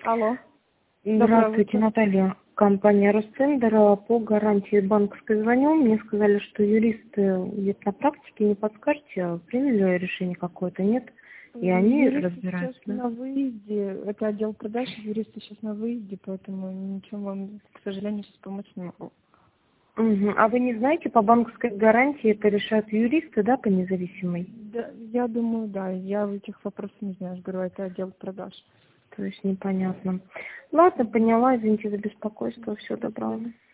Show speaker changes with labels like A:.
A: Алло.
B: Здравствуйте, Наталья. Компания Ростендер. По гарантии банковской звоню. Мне сказали, что юристы где-то на практике. Не подскажете, приняли решение какое-то, нет? И они
A: Юристы
B: разбираются,
A: сейчас
B: да?
A: на выезде. Это отдел продаж, юристы сейчас на выезде, поэтому ничем вам, к сожалению, сейчас помочь не могу.
B: Угу. А вы не знаете, по банковской гарантии это решают юристы, да, по независимой?
A: Да, я думаю, да. Я в этих вопросах не знаю, я же говорю, это отдел продаж.
B: То есть непонятно. Ладно, поняла, извините за беспокойство. Всего доброго.